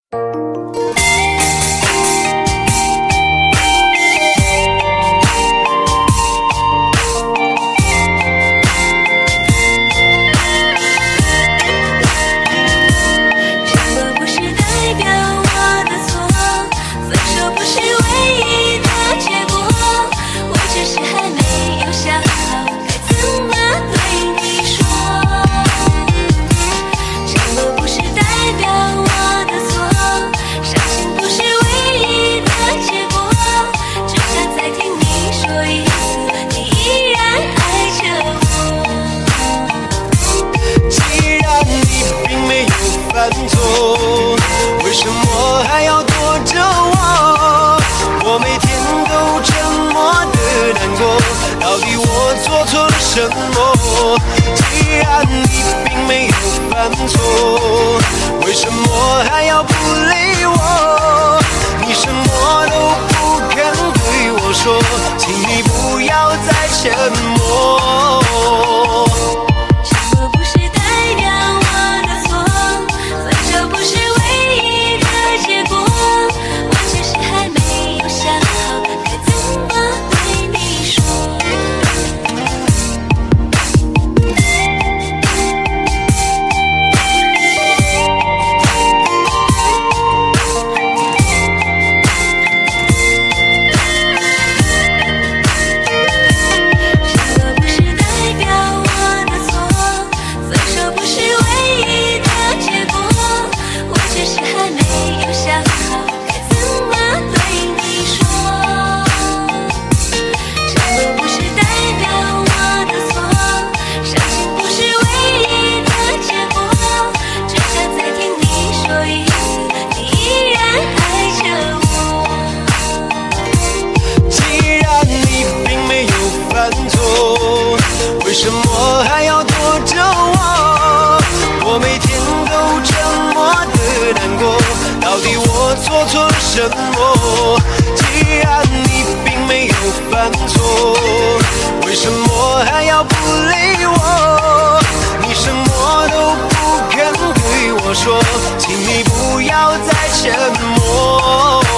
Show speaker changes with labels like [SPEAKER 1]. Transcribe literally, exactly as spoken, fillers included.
[SPEAKER 1] 为什么还要躲着我？我每天都沉默的难过，到底我做错了什么？既然你并没有犯错，为什么还要不理我？你什么都不肯对我说，请你不要再沉默。为什么还要躲着我？我每天都沉默的难过，到底我做错了什么？既然你并没有犯错，为什么还要不理我？你什么都不肯对我说，请你不要再沉默。